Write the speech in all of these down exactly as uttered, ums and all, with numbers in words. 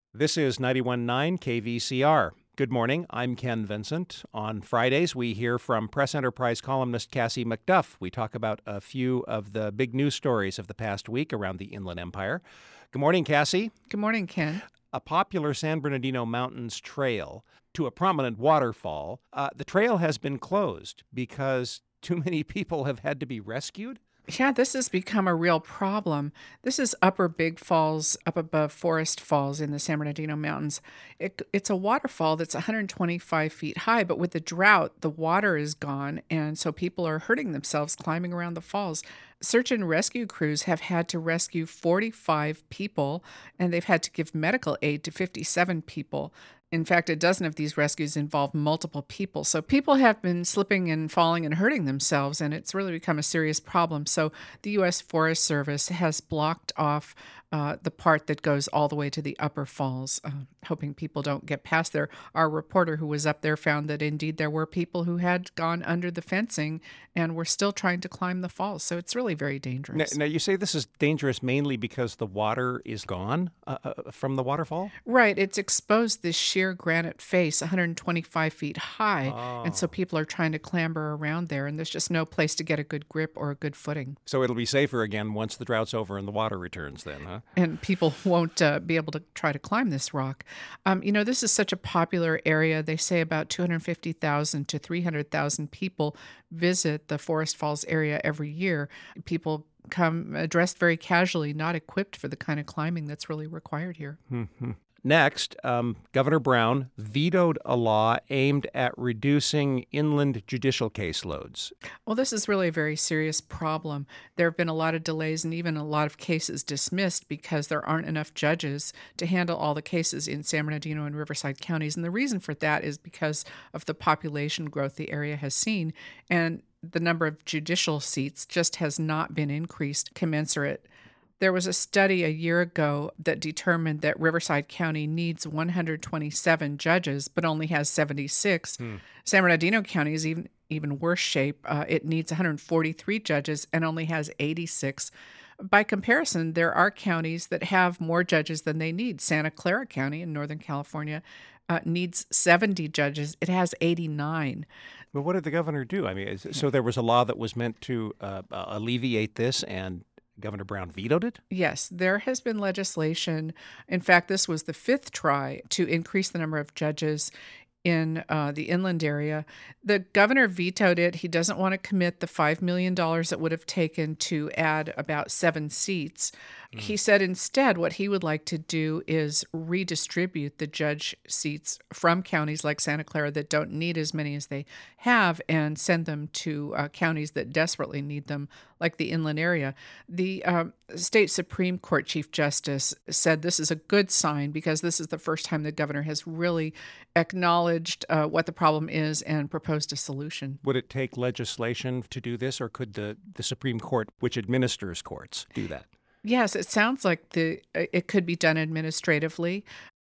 This is ninety-one point nine K V C R. Good morning. I'm Ken Vincent. On Fridays, we hear from Press Enterprise columnist Cassie McDuff. We talk about a few of the big news stories of the past week around the Inland Empire. Good morning, Cassie. Good morning, Ken. A popular San Bernardino Mountains trail to a prominent waterfall. Uh, the trail has been closed because too many people have had to be rescued. Yeah, this has become a real problem. This is Upper Big Falls, up above Forest Falls in the San Bernardino Mountains. It, it's a waterfall that's one hundred twenty-five feet high, but with the drought, the water is gone, and so people are hurting themselves climbing around the falls. Search and rescue crews have had to rescue forty-five people, and they've had to give medical aid to fifty-seven people. In fact, a dozen of these rescues involve multiple people. So people have been slipping and falling and hurting themselves, and it's really become a serious problem. So the U S Forest Service has blocked off uh, the part that goes all the way to the upper falls, uh, hoping people don't get past there. Our reporter who was up there found that indeed there were people who had gone under the fencing and were still trying to climb the falls. So it's really very dangerous. Now, now you say this is dangerous mainly because the water is gone uh, uh, from the waterfall? Right. It's exposed this sheer granite face, one hundred twenty-five feet high. Oh. And so people are trying to clamber around there, and there's just no place to get a good grip or a good footing. So it'll be safer again once the drought's over and the water returns then, huh? And people won't uh, be able to try to climb this rock. Um, you know, this is such a popular area. They say about two hundred fifty thousand to three hundred thousand people visit the Forest Falls area every year. People come uh, dressed very casually, not equipped for the kind of climbing that's really required here. Mm-hmm. Next, um, Governor Brown vetoed a law aimed at reducing inland judicial caseloads. Well, this is really a very serious problem. There have been a lot of delays and even a lot of cases dismissed because there aren't enough judges to handle all the cases in San Bernardino and Riverside counties. And the reason for that is because of the population growth the area has seen, and the number of judicial seats just has not been increased commensurate. There was a study a year ago that determined that Riverside County needs one hundred twenty-seven judges, but only has seventy-six. Hmm. San Bernardino County is even even worse shape. Uh, it needs one hundred forty-three judges and only has eighty-six. By comparison, there are counties that have more judges than they need. Santa Clara County in Northern California uh, needs seventy judges. It has eighty-nine. But what did the governor do? I mean, is, so there was a law that was meant to uh, uh, alleviate this, and Governor Brown vetoed it? Yes, there has been legislation. In fact, this was the fifth try to increase the number of judges in uh, the inland area. The governor vetoed it. He doesn't want to commit the five million dollars it would have taken to add about seven seats. Mm. He said instead what he would like to do is redistribute the judge seats from counties like Santa Clara that don't need as many as they have and send them to uh, counties that desperately need them, like the inland area. The um, state Supreme Court Chief Justice said this is a good sign because this is the first time the governor has really acknowledged uh, what the problem is and proposed a solution. Would it take legislation to do this, or could the, the Supreme Court, which administers courts, do that? Yes, it sounds like the it could be done administratively.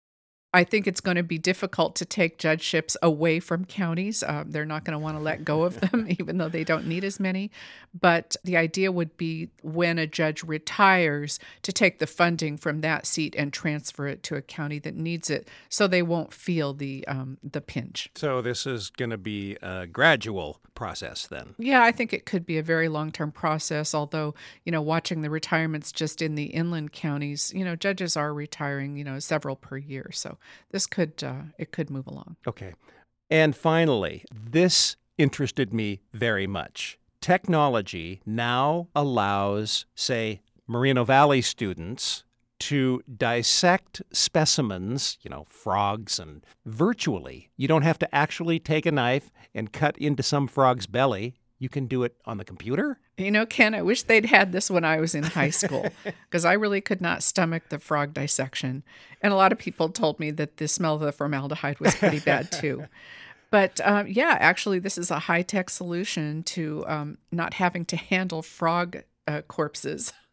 I think it's going to be difficult to take judgeships away from counties. Uh, they're not going to want to let go of them, even though they don't need as many. But the idea would be when a judge retires to take the funding from that seat and transfer it to a county that needs it, so they won't feel the um, the pinch. So this is going to be a gradual process then? Yeah, I think it could be a very long-term process, although, you know, watching the retirements just in the inland counties, you know, judges are retiring, you know, several per year. So this could, uh, it could move along. Okay. And finally, this interested me very much. Technology now allows, say, Moreno Valley students to dissect specimens, you know, frogs, and virtually. You don't have to actually take a knife and cut into some frog's belly. You can do it on the computer? You know, Ken, I wish they'd had this when I was in high school because I really could not stomach the frog dissection. And a lot of people told me that the smell of the formaldehyde was pretty bad too. But um, yeah, actually, this is a high-tech solution to um, not having to handle frog uh, corpses.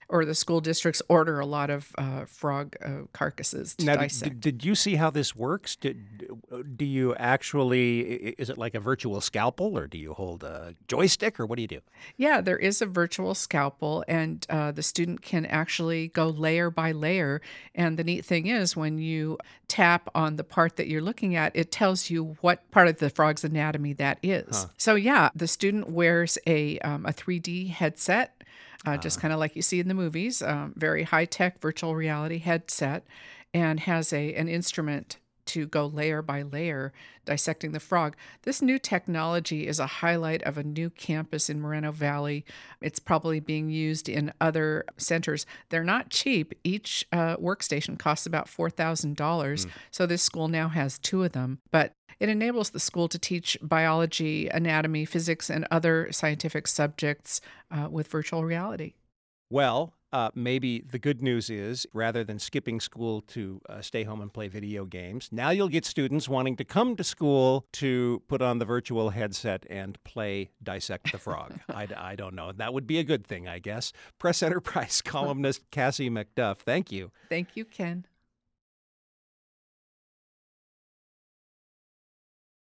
or the school districts order a lot of uh, frog uh, carcasses to Now, did, dissect. did, did you see how this works? Did, do you actually, i- is it like a virtual scalpel, or do you hold a joystick, or what do you do? Yeah, there is a virtual scalpel, and uh, the student can actually go layer by layer. And the neat thing is, when you tap on the part that you're looking at, it tells you what part of the frog's anatomy that is. Huh. So, yeah, the student wears a, um, a three D headset, uh, just Ah. kind of like you see in the movies, um, very high tech virtual reality headset, and has a an instrument to go layer by layer dissecting the frog. This new technology is a highlight of a new campus in Moreno Valley. It's probably being used in other centers. They're not cheap. Each uh, workstation costs about four thousand dollars. Mm. So this school now has two of them. But it enables the school to teach biology, anatomy, physics, and other scientific subjects uh, with virtual reality. Well, uh, maybe the good news is rather than skipping school to uh, stay home and play video games, now you'll get students wanting to come to school to put on the virtual headset and play Dissect the Frog. I, I don't know. That would be a good thing, I guess. Press Enterprise columnist Cassie McDuff, thank you. Thank you, Ken.